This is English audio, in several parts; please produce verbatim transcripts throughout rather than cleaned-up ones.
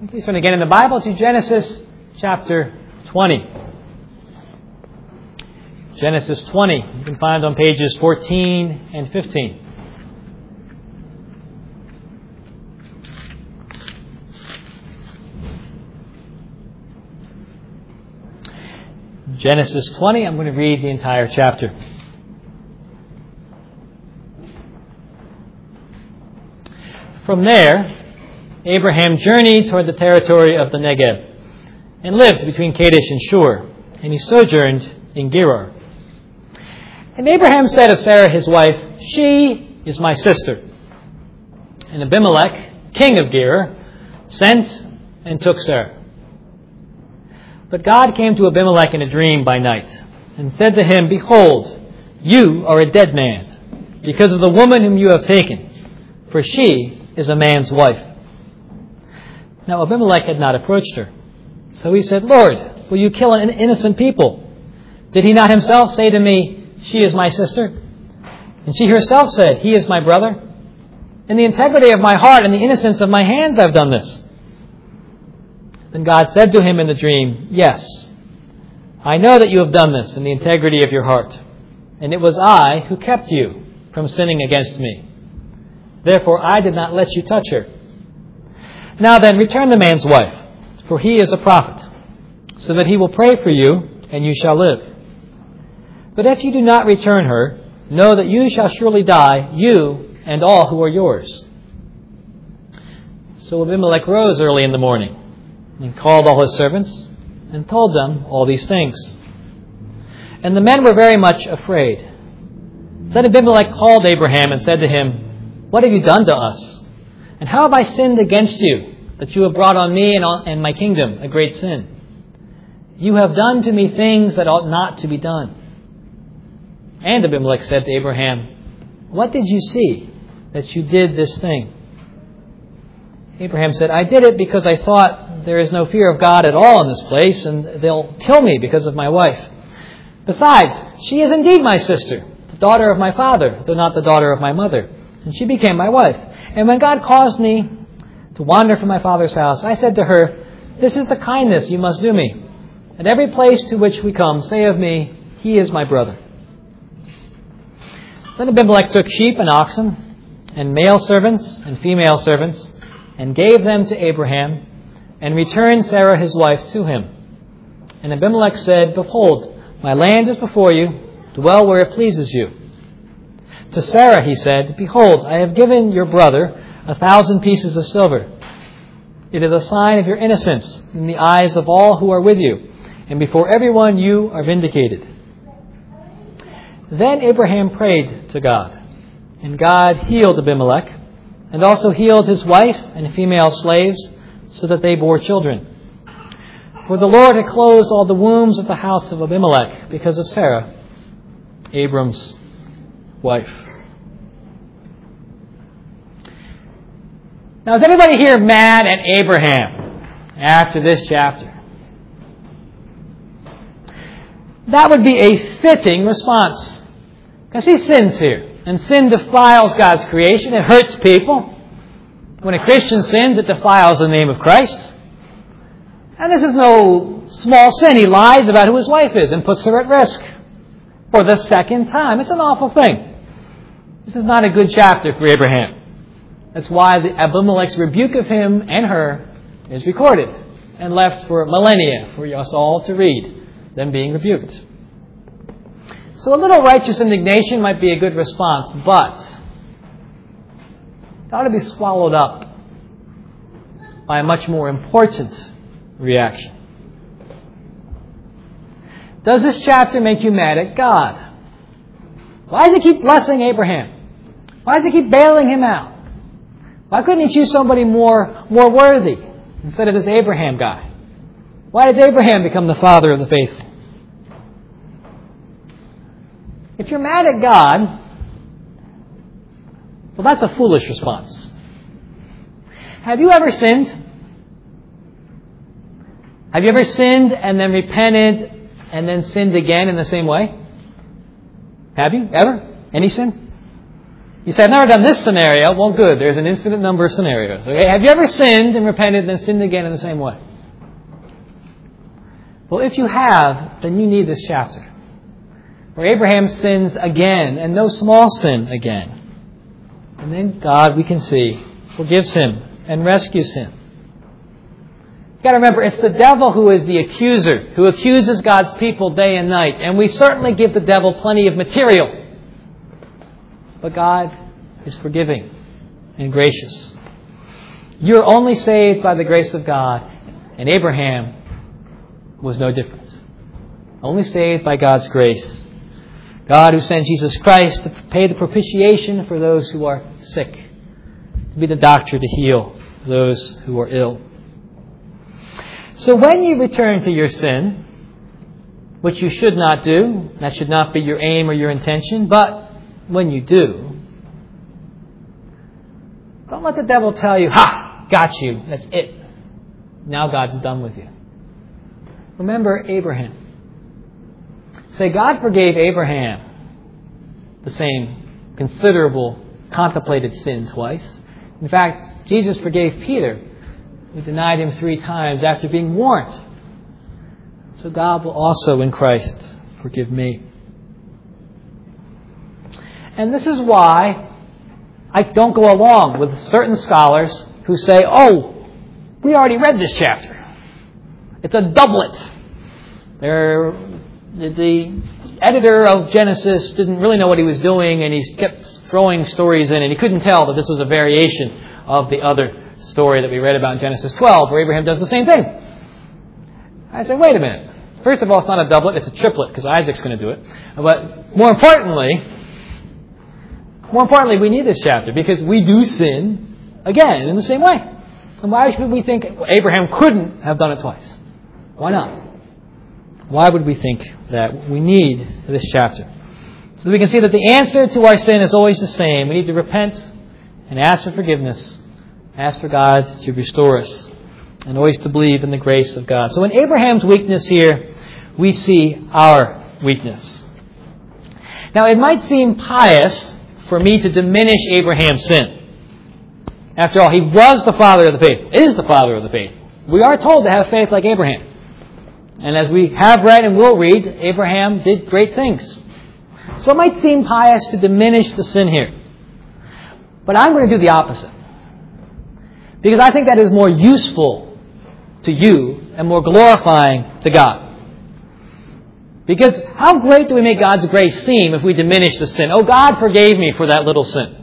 Please turn again in the Bible to Genesis chapter twenty. Genesis twenty. You can find on pages fourteen and fifteen. Genesis twenty, I'm going to read the entire chapter. From there, Abraham journeyed toward the territory of the Negev and lived between Kadesh and Shur, and he sojourned in Gerar. And Abraham said of Sarah his wife, "She is my sister." And Abimelech, king of Gerar, sent and took Sarah. But God came to Abimelech in a dream by night and said to him, "Behold, you are a dead man because of the woman whom you have taken, for she is a man's wife." Now Abimelech had not approached her. So he said, "Lord, will you kill an innocent people? Did he not himself say to me, 'She is my sister'? And she herself said, 'He is my brother'? In the integrity of my heart and the innocence of my hands I've done this." Then God said to him in the dream, "Yes, I know that you have done this in the integrity of your heart, and it was I who kept you from sinning against me. Therefore I did not let you touch her. Now then, return the man's wife, for he is a prophet, so that he will pray for you, and you shall live. But if you do not return her, know that you shall surely die, you and all who are yours." So Abimelech rose early in the morning and called all his servants and told them all these things. And the men were very much afraid. Then Abimelech called Abraham and said to him, "What have you done to us? And how have I sinned against you, that you have brought on me and on and my kingdom a great sin? You have done to me things that ought not to be done." And Abimelech said to Abraham, "What did you see that you did this thing?" Abraham said, "I did it because I thought, there is no fear of God at all in this place, and they'll kill me because of my wife. Besides, she is indeed my sister, the daughter of my father, though not the daughter of my mother. And she became my wife. And when God caused me to wander from my father's house, I said to her, 'This is the kindness you must do me. At every place to which we come, say of me, he is my brother.' Then Abimelech took sheep and oxen, and male servants and female servants, and gave them to Abraham, and returned Sarah his wife to him. And Abimelech said, 'Behold, my land is before you, dwell where it pleases you.' To Sarah he said, 'Behold, I have given your brother a thousand pieces of silver. It is a sign of your innocence in the eyes of all who are with you, and before everyone you are vindicated.' Then Abraham prayed to God, and God healed Abimelech, and also healed his wife and female slaves, so that they bore children. For the Lord had closed all the wombs of the house of Abimelech because of Sarah, Abram's wife." Now, is anybody here mad at Abraham after this chapter? That would be a fitting response, because he sins here, and sin defiles God's creation. It hurts people. When a Christian sins, it defiles the name of Christ. And this is no small sin. He lies about who his wife is and puts her at risk for the second time. It's an awful thing. This is not a good chapter for Abraham. That's why the Abimelech's rebuke of him and her is recorded and left for millennia for us all to read, them being rebuked. So a little righteous indignation might be a good response, but it ought to be swallowed up by a much more important reaction. Does this chapter make you mad at God? Why does he keep blessing Abraham? Why does he keep bailing him out? Why couldn't he choose somebody more, more worthy instead of this Abraham guy? Why does Abraham become the father of the faithful? If you're mad at God, well, that's a foolish response. Have you ever sinned? Have you ever sinned and then repented and then sinned again in the same way? Have you? Ever? Any sin? You say, I've never done this scenario. Well, good. There's an infinite number of scenarios. Okay? Have you ever sinned and repented and then sinned again in the same way? Well, if you have, then you need this chapter, where Abraham sins again, and no small sin again. And then God, we can see, forgives him and rescues him. You've got to remember, it's the devil who is the accuser, who accuses God's people day and night. And we certainly give the devil plenty of material. But God is forgiving and gracious. You're only saved by the grace of God. And Abraham was no different. Only saved by God's grace. God who sent Jesus Christ to pay the propitiation for those who are sick. To be the doctor to heal those who are ill. So when you return to your sin, which you should not do, that should not be your aim or your intention, but when you do, don't let the devil tell you, ha, got you, that's it. Now God's done with you. Remember Abraham. Say, God forgave Abraham the same considerable contemplated sin twice. In fact, Jesus forgave Peter, who denied him three times after being warned. So God will also in Christ forgive me. And this is why I don't go along with certain scholars who say, oh, we already read this chapter. It's a doublet. They're, the editor of Genesis didn't really know what he was doing, and he kept throwing stories in, and he couldn't tell that this was a variation of the other story that we read about in Genesis twelve, where Abraham does the same thing. I said, wait a minute. First of all, it's not a doublet, it's a triplet, because Isaac's going to do it. But more importantly, more importantly, we need this chapter, because we do sin again in the same way. And why should we think Abraham couldn't have done it twice? Why not? Why would we think that? We need this chapter. So that we can see that the answer to our sin is always the same. We need to repent and ask for forgiveness. Ask for God to restore us. And always to believe in the grace of God. So in Abraham's weakness here, we see our weakness. Now it might seem pious for me to diminish Abraham's sin. After all, he was the father of the faith. Is the father of the faith. We are told to have faith like Abraham. And as we have read and will read, Abraham did great things. So it might seem pious to diminish the sin here. But I'm going to do the opposite. Because I think that is more useful to you and more glorifying to God. Because how great do we make God's grace seem if we diminish the sin? Oh, God forgave me for that little sin.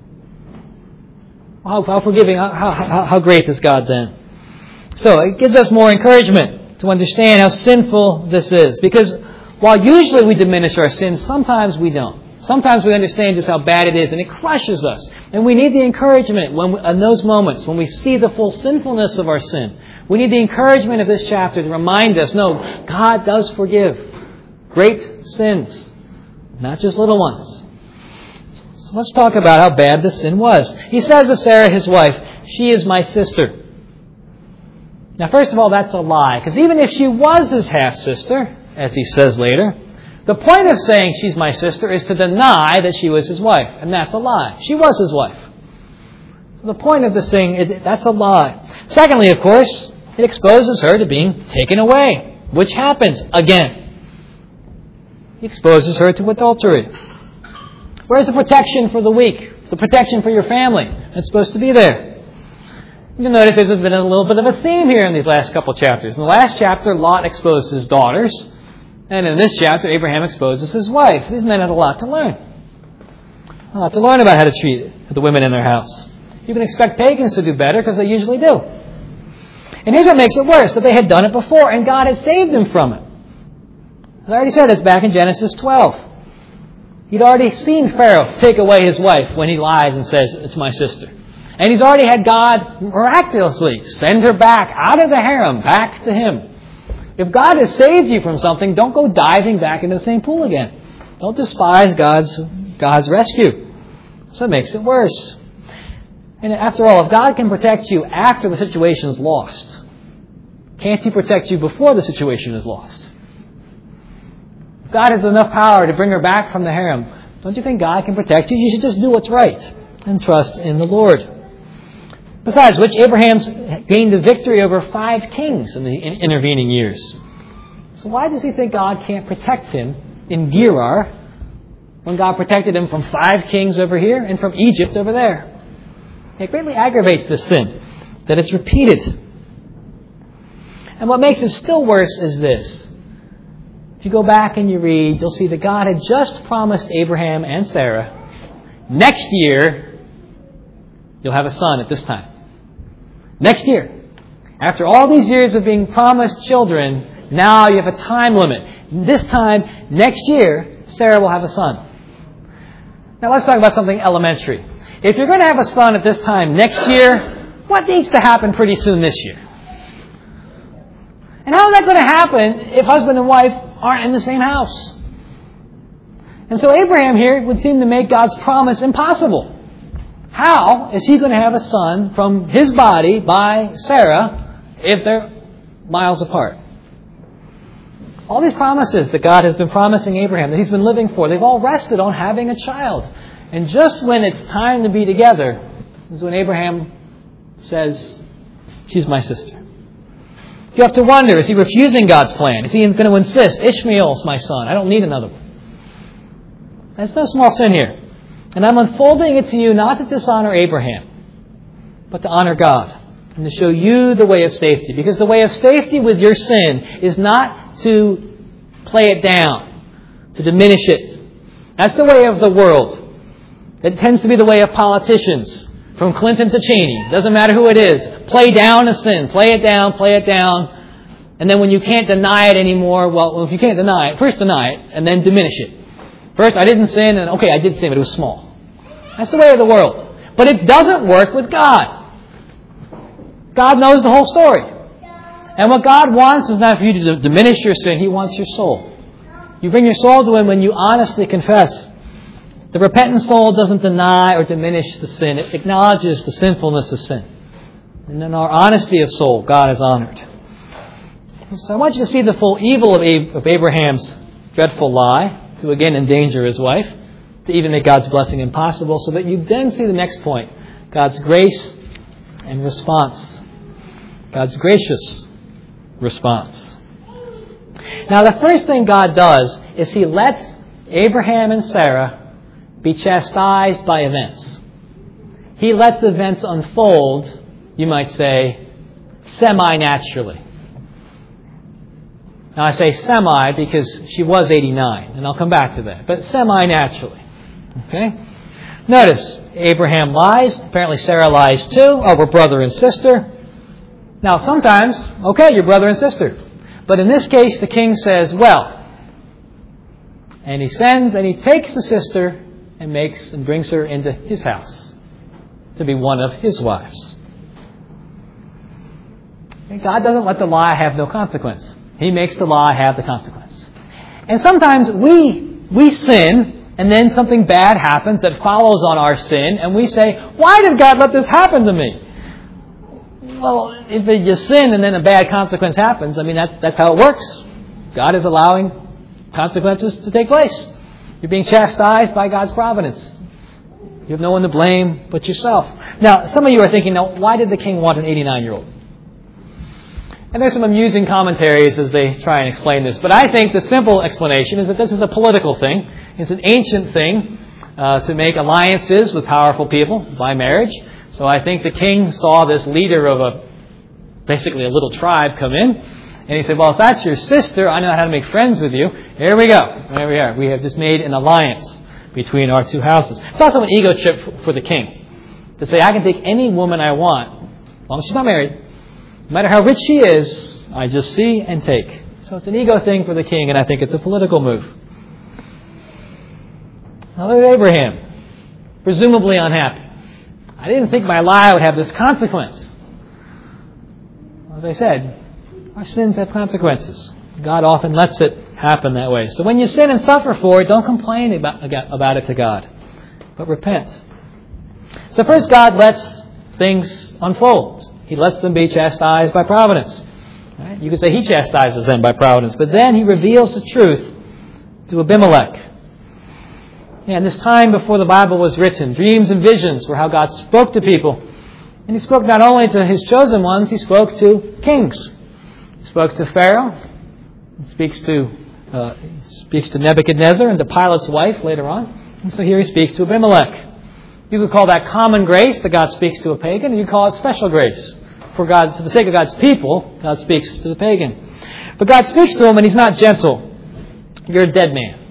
How, how forgiving, how, how, how great is God then? So it gives us more encouragement to understand how sinful this is. Because while usually we diminish our sins, sometimes we don't. Sometimes we understand just how bad it is, and it crushes us. And we need the encouragement when we, in those moments when we see the full sinfulness of our sin. We need the encouragement of this chapter to remind us, no, God does forgive great sins, not just little ones. So let's talk about how bad the sin was. He says of Sarah, his wife, she is my sister. Now, first of all, that's a lie. Because even if she was his half-sister, as he says later, the point of saying she's my sister is to deny that she was his wife. And that's a lie. She was his wife. So the point of this thing is that's a lie. Secondly, of course, it exposes her to being taken away, which happens again. He exposes her to adultery. Where's the protection for the weak? The protection for your family? It's supposed to be there. You'll notice there's been a little bit of a theme here in these last couple chapters. In the last chapter, Lot exposed his daughters. And in this chapter, Abraham exposes his wife. These men had a lot to learn. A lot to learn about how to treat the women in their house. You can expect pagans to do better because they usually do. And here's what makes it worse, that they had done it before and God had saved them from it. As I already said, it's back in Genesis twelve. He'd already seen Pharaoh take away his wife when he lies and says, it's my sister. And he's already had God miraculously send her back out of the harem, back to him. If God has saved you from something, don't go diving back into the same pool again. Don't despise God's, God's rescue. So it makes it worse. And after all, if God can protect you after the situation is lost, can't He protect you before the situation is lost? If God has enough power to bring her back from the harem, Don't you think God can protect you? You should just do what's right and trust in the Lord. Besides which, Abraham's gained the victory over five kings in the intervening years. So why does he think God can't protect him in Gerar when God protected him from five kings over here and from Egypt over there? It greatly aggravates this sin, that it's repeated. And what makes it still worse is this. If you go back and you read, you'll see that God had just promised Abraham and Sarah, next year, you'll have a son at this time. Next year. After all these years of being promised children, now you have a time limit. This time, next year, Sarah will have a son. Now let's talk about something elementary. If you're going to have a son at this time next year, what needs to happen pretty soon this year? And how is that going to happen if husband and wife aren't in the same house? And so Abraham here would seem to make God's promise impossible. How is he going to have a son from his body by Sarah if they're miles apart? All these promises that God has been promising Abraham, that he's been living for, they've all rested on having a child. And just when it's time to be together is when Abraham says, she's my sister. You have to wonder, is he refusing God's plan? Is he going to insist, Ishmael's my son, I don't need another one? There's no small sin here. And I'm unfolding it to you not to dishonor Abraham, but to honor God and to show you the way of safety. Because the way of safety with your sin is not to play it down, to diminish it. That's the way of the world. It tends to be the way of politicians, from Clinton to Cheney. Doesn't matter who it is. Play down a sin. Play it down, play it down. And then when you can't deny it anymore, well, if you can't deny it, first deny it, and then diminish it. First, I didn't sin, and okay, I did sin, but it was small. That's the way of the world. But it doesn't work with God. God knows the whole story. And what God wants is not for you to diminish your sin. He wants your soul. You bring your soul to Him when you honestly confess. The repentant soul doesn't deny or diminish the sin. It acknowledges the sinfulness of sin. And in our honesty of soul, God is honored. So I want you to see the full evil of Abraham's dreadful lie, to again endanger his wife, to even make God's blessing impossible, so that you then see the next point, God's grace and response. God's gracious response. Now the first thing God does is He lets Abraham and Sarah be chastised by events. He lets events unfold, you might say, semi-naturally. Now I say semi because she was eighty-nine, and I'll come back to that, but semi-naturally. Okay? Notice, Abraham lies, apparently Sarah lies too, oh, we're brother and sister. Now sometimes, okay, you're brother and sister. But in this case, the king says, well, and he sends and he takes the sister and makes and brings her into his house to be one of his wives. Okay? God doesn't let the lie have no consequence. He makes the lie have the consequence. And sometimes we we sin, and then something bad happens that follows on our sin, and we say, why did God let this happen to me? Well, if you sin and then a bad consequence happens, I mean, that's that's how it works. God is allowing consequences to take place. You're being chastised by God's providence. You have no one to blame but yourself. Now, some of you are thinking, now, why did the king want an eighty-nine-year-old? And there's some amusing commentaries as they try and explain this. But I think the simple explanation is that this is a political thing. It's an ancient thing uh, to make alliances with powerful people by marriage. So I think the king saw this leader of a, basically a little tribe come in. And he said, well, if that's your sister, I know how to make friends with you. Here we go. There we are. We have just made an alliance between our two houses. It's also an ego trip for the king. To say, I can take any woman I want, as long as she's not married. No matter how rich she is, I just see and take. So it's an ego thing for the king, and I think it's a political move. Now look at Abraham, presumably unhappy. I didn't think my lie would have this consequence. As I said, our sins have consequences. God often lets it happen that way. So when you sin and suffer for it, don't complain about, about it to God, but repent. So first, God lets things unfold. He lets them be chastised by providence. Right? You could say He chastises them by providence. But then He reveals the truth to Abimelech. And this time before the Bible was written, dreams and visions were how God spoke to people. And He spoke not only to His chosen ones, He spoke to kings. He spoke to Pharaoh. He speaks to, uh, speaks to Nebuchadnezzar and to Pilate's wife later on. And so here He speaks to Abimelech. You could call that common grace that God speaks to a pagan, and you call it special grace. For God, for the sake of God's people, God speaks to the pagan. But God speaks to him, and He's not gentle. You're a dead man.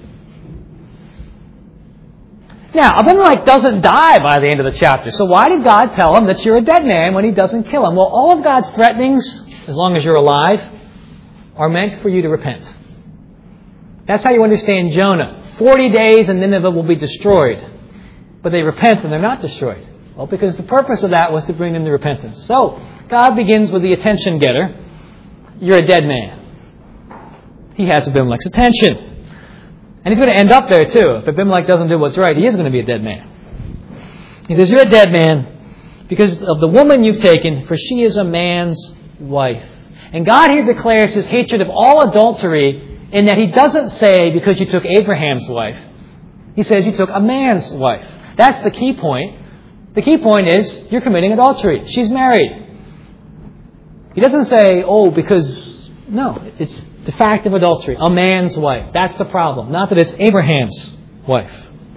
Now, Abimelech doesn't die by the end of the chapter. So why did God tell him that you're a dead man when He doesn't kill him? Well, all of God's threatenings, as long as you're alive, are meant for you to repent. That's how you understand Jonah. Forty days and Nineveh will be destroyed. But they repent and they're not destroyed. Well, because the purpose of that was to bring them to repentance. So, God begins with the attention getter. You're a dead man. He has Abimelech's attention. And He's going to end up there too. If Abimelech doesn't do what's right, he is going to be a dead man. He says, you're a dead man because of the woman you've taken, for she is a man's wife. And God here declares His hatred of all adultery in that He doesn't say because you took Abraham's wife. He says you took a man's wife. That's the key point. The key point is you're committing adultery. She's married. He doesn't say, oh, because... No, it's the fact of adultery. A man's wife. That's the problem. Not that it's Abraham's wife.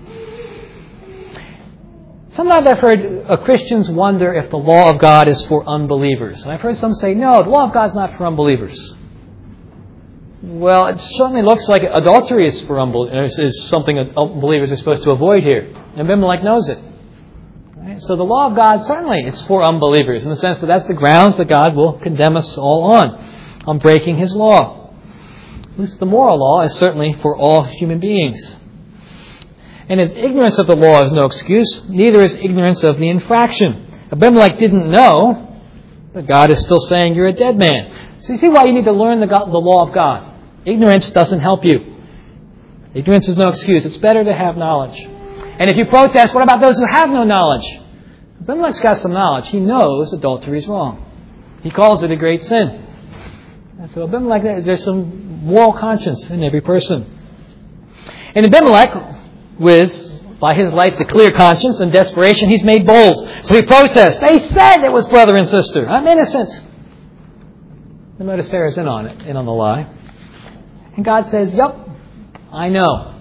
Sometimes I've heard uh, Christians wonder if the law of God is for unbelievers. And I've heard some say, no, the law of God is not for unbelievers. Well, it certainly looks like adultery is for unbelievers, is something that unbelievers are supposed to avoid here. And Abimelech knows it. Right? So the law of God certainly is for unbelievers in the sense that that's the grounds that God will condemn us all on, on breaking His law. At least the moral law is certainly for all human beings. And as ignorance of the law is no excuse, neither is ignorance of the infraction. Abimelech didn't know, but God is still saying you're a dead man. So you see why you need to learn the, God, the law of God. Ignorance doesn't help you. Ignorance is no excuse. It's better to have knowledge. And if you protest, what about those who have no knowledge? Abimelech's got some knowledge. He knows adultery is wrong. He calls it a great sin. And so Abimelech, there's some moral conscience in every person. And Abimelech, with, by his lights, a clear conscience and desperation, he's made bold. So he protests. They said it was brother and sister. I'm innocent. And notice Sarah's in on it, in on the lie. And God says, yep, I know.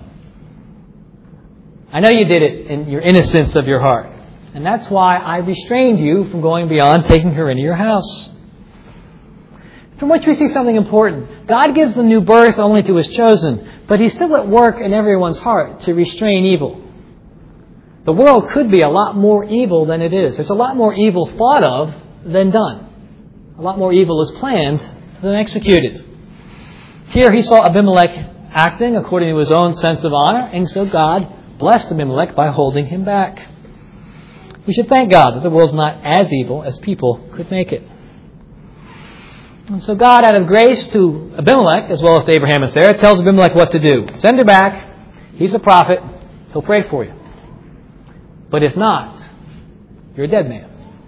I know you did it in your innocence of your heart. And that's why I restrained you from going beyond taking her into your house. From which we see something important. God gives the new birth only to His chosen, but He's still at work in everyone's heart to restrain evil. The world could be a lot more evil than it is. There's a lot more evil thought of than done. A lot more evil is planned than executed. Here he saw Abimelech acting according to his own sense of honor, and so God blessed Abimelech by holding him back. We should thank God that the world's not as evil as people could make it. And so God, out of grace to Abimelech, as well as to Abraham and Sarah, tells Abimelech what to do. Send her back. He's a prophet. He'll pray for you. But if not, you're a dead man.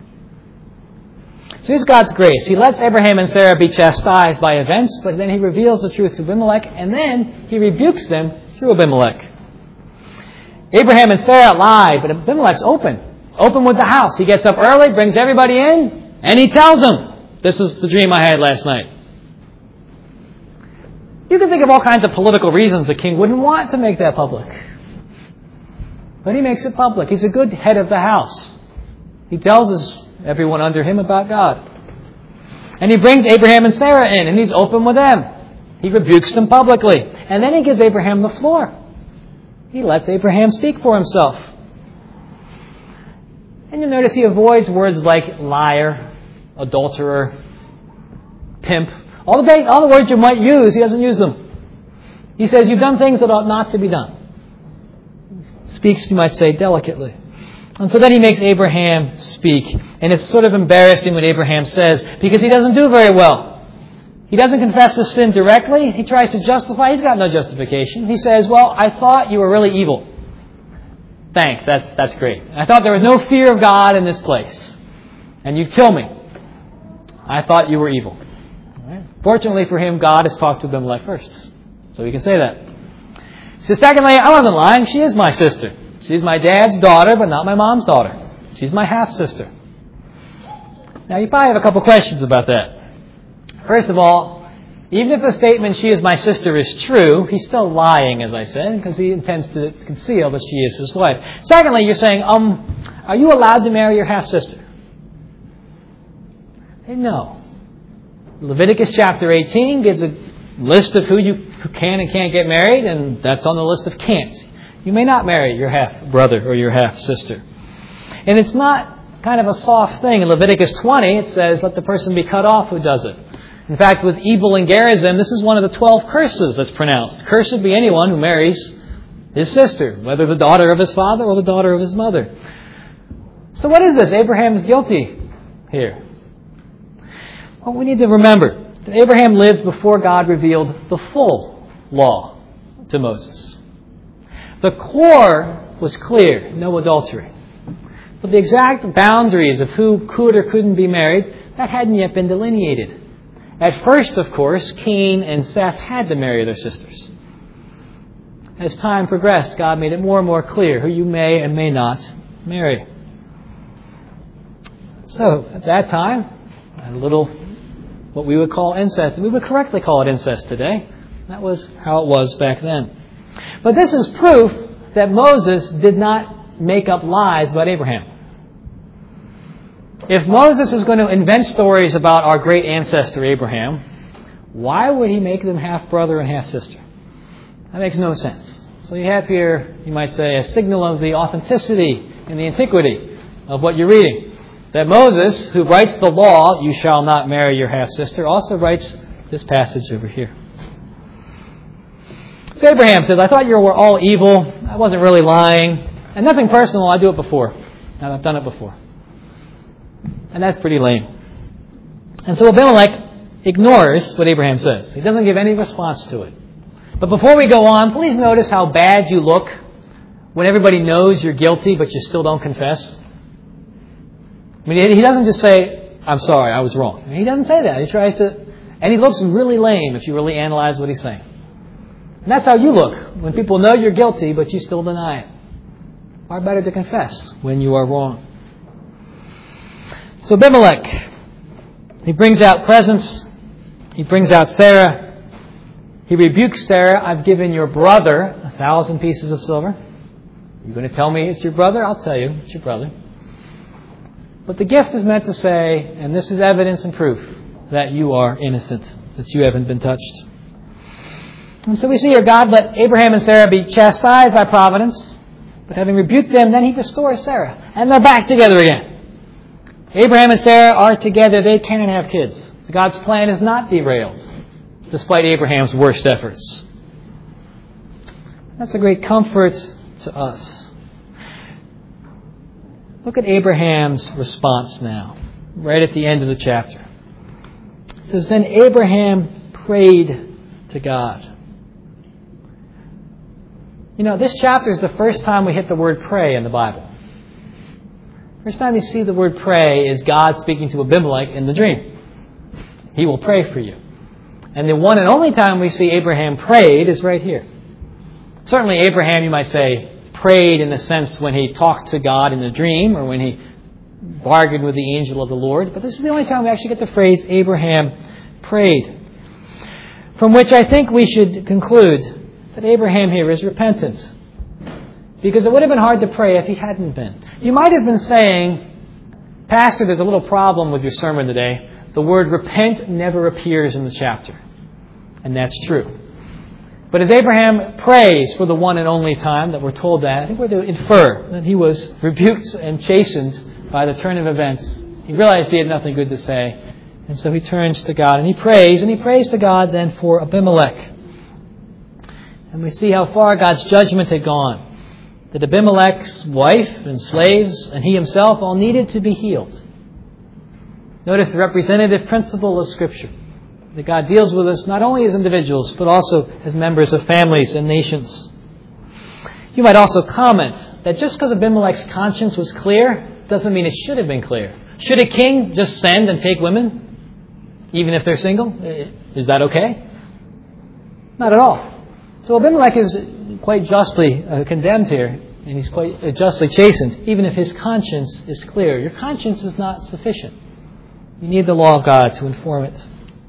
So here's God's grace. He lets Abraham and Sarah be chastised by events, but then He reveals the truth to Abimelech, and then He rebukes them through Abimelech. Abraham and Sarah lie, but Abimelech's open. Open with the house. He gets up early, brings everybody in, and he tells them, this is the dream I had last night. You can think of all kinds of political reasons the king wouldn't want to make that public. But he makes it public. He's a good head of the house. He tells us, everyone under him, about God. And he brings Abraham and Sarah in, and he's open with them. He rebukes them publicly. And then he gives Abraham the floor. He lets Abraham speak for himself. And you'll notice he avoids words like liar, adulterer, pimp. All the, all the words you might use, he doesn't use them. He says, you've done things that ought not to be done. Speaks, you might say, delicately. And so then he makes Abraham speak. And it's sort of embarrassing what Abraham says, because he doesn't do very well. He doesn't confess his sin directly. He tries to justify. He's got no justification. He says, well, I thought you were really evil. Thanks, that's that's great. I thought there was no fear of God in this place. And you'd kill me. I thought you were evil. All right. Fortunately for him, God has talked to Abimelech first. So we can say that. So secondly, I wasn't lying. She is my sister. She's my dad's daughter, but not my mom's daughter. She's my half-sister. Now, you probably have a couple questions about that. First of all, even if the statement, she is my sister, is true, he's still lying, as I said, because he intends to conceal that she is his wife. Secondly, you're saying, um, are you allowed to marry your half-sister? No. Leviticus chapter eighteen gives a list of who you who can and can't get married, and that's on the list of can'ts. You may not marry your half-brother or your half-sister. And it's not kind of a soft thing. In Leviticus twenty, it says, let the person be cut off who does it. In fact, with Ebal and Gerizim, this is one of the twelve curses that's pronounced. Cursed be anyone who marries his sister, whether the daughter of his father or the daughter of his mother. So what is this? Abraham's guilty here. Well, we need to remember that Abraham lived before God revealed the full law to Moses. The core was clear, no adultery. But the exact boundaries of who could or couldn't be married, that hadn't yet been delineated. At first, of course, Cain and Seth had to marry their sisters. As time progressed, God made it more and more clear who you may and may not marry. So, at that time, a little, what we would call incest, we would correctly call it incest today. That was how it was back then. But this is proof that Moses did not make up lies about Abraham. If Moses is going to invent stories about our great ancestor Abraham, why would he make them half-brother and half-sister? That makes no sense. So you have here, you might say, a signal of the authenticity and the antiquity of what you're reading. That Moses, who writes the law, you shall not marry your half-sister, also writes this passage over here. So Abraham says, I thought you were all evil. I wasn't really lying. And nothing personal. I do it before. And I've done it before. And that's pretty lame. And so Abimelech ignores what Abraham says. He doesn't give any response to it. But before we go on, please notice how bad you look when everybody knows you're guilty, but you still don't confess. I mean, he doesn't just say, I'm sorry, I was wrong. He doesn't say that. He tries to, and he looks really lame if you really analyze what he's saying. And that's how you look when people know you're guilty, but you still deny it. Far better to confess when you are wrong. So Abimelech, he brings out presents. He brings out Sarah. He rebukes Sarah. I've given your brother a thousand pieces of silver. You're going to tell me it's your brother? I'll tell you it's your brother. But the gift is meant to say, and this is evidence and proof, that you are innocent, that you haven't been touched. And so we see here God let Abraham and Sarah be chastised by providence, but having rebuked them, then he restores Sarah. And they're back together again. Abraham and Sarah are together. They can have kids. God's plan is not derailed, despite Abraham's worst efforts. That's a great comfort to us. Look at Abraham's response now, right at the end of the chapter. It says, then Abraham prayed to God. You know, this chapter is the first time we hit the word pray in the Bible. First time you see the word pray is God speaking to Abimelech in the dream. He will pray for you. And the one and only time we see Abraham prayed is right here. Certainly Abraham, you might say, prayed in the sense when he talked to God in the dream or when he bargained with the angel of the Lord. But this is the only time we actually get the phrase Abraham prayed. From which I think we should conclude that Abraham here is repentant. Because it would have been hard to pray if he hadn't been. You might have been saying, Pastor, there's a little problem with your sermon today. The word repent never appears in the chapter. And that's true. But as Abraham prays for the one and only time that we're told that, I think we're to infer that he was rebuked and chastened by the turn of events. He realized he had nothing good to say. And so he turns to God and he prays. And he prays to God then for Abimelech. And we see how far God's judgment had gone. That Abimelech's wife and slaves and he himself all needed to be healed. Notice the representative principle of Scripture. That God deals with us not only as individuals, but also as members of families and nations. You might also comment that just because Abimelech's conscience was clear, doesn't mean it should have been clear. Should a king just send and take women, even if they're single? Is that okay? Not at all. So Abimelech is quite justly uh, condemned here, and he's quite uh, justly chastened, even if his conscience is clear. Your conscience is not sufficient. You need the law of God to inform it.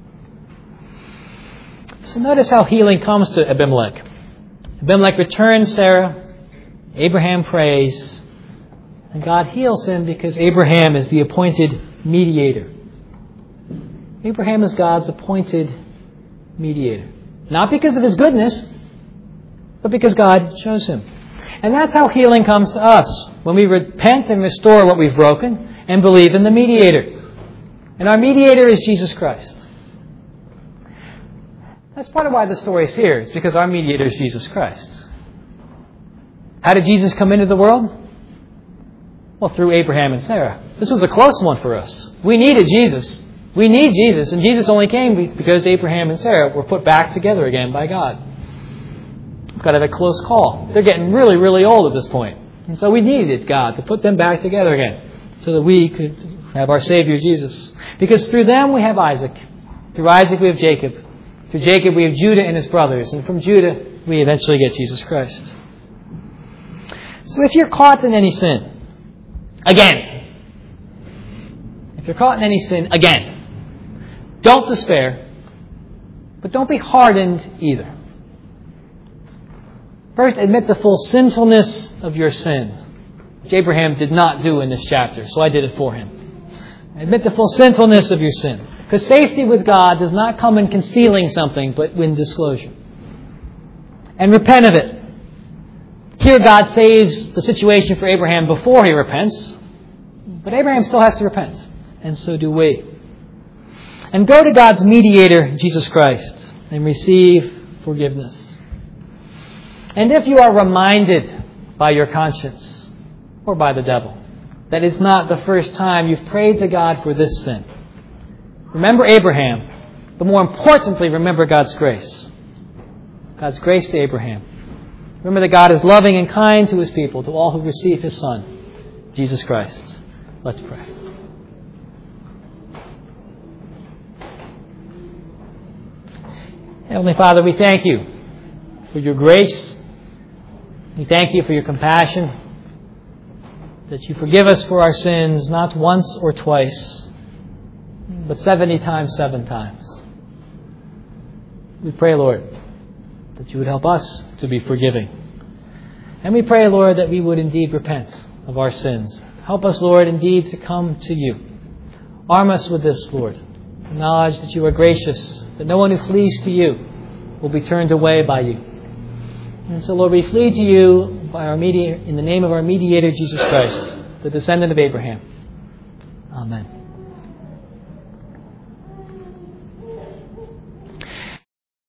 So notice how healing comes to Abimelech. Abimelech returns Sarah. Abraham prays. And God heals him because Abraham is the appointed mediator. Abraham is God's appointed mediator. Not because of his goodness, but because God chose him. And that's how healing comes to us. When we repent and restore what we've broken and believe in the mediator. And our mediator is Jesus Christ. That's part of why the story is here. It's because our mediator is Jesus Christ. How did Jesus come into the world? Well, through Abraham and Sarah. This was a close one for us. We needed Jesus. We need Jesus. And Jesus only came because Abraham and Sarah were put back together again by God. It's got to have a close call. They're getting really, really old at this point. And so we needed God to put them back together again so that we could have our Savior Jesus. Because through them we have Isaac. Through Isaac we have Jacob. Through Jacob we have Judah and his brothers. And from Judah we eventually get Jesus Christ. So if you're caught in any sin, again, if you're caught in any sin, again, don't despair, but don't be hardened either. First, admit the full sinfulness of your sin, which Abraham did not do in this chapter, so I did it for him. Admit the full sinfulness of your sin. Because safety with God does not come in concealing something, but in disclosure. And repent of it. Here God saves the situation for Abraham before he repents, but Abraham still has to repent, and so do we. And go to God's mediator, Jesus Christ, and receive forgiveness. And if you are reminded by your conscience or by the devil that it's not the first time you've prayed to God for this sin, remember Abraham, but more importantly, remember God's grace. God's grace to Abraham. Remember that God is loving and kind to His people, to all who receive His Son, Jesus Christ. Let's pray. Heavenly Father, we thank You for Your grace. We thank You for Your compassion, that You forgive us for our sins not once or twice, but seventy times, seven times. We pray, Lord, that You would help us to be forgiving. And we pray, Lord, that we would indeed repent of our sins. Help us, Lord, indeed to come to You. Arm us with this, Lord. Acknowledge that You are gracious, that no one who flees to You will be turned away by You. And so, Lord, we flee to You by our mediator, in the name of our mediator, Jesus Christ, the descendant of Abraham. Amen.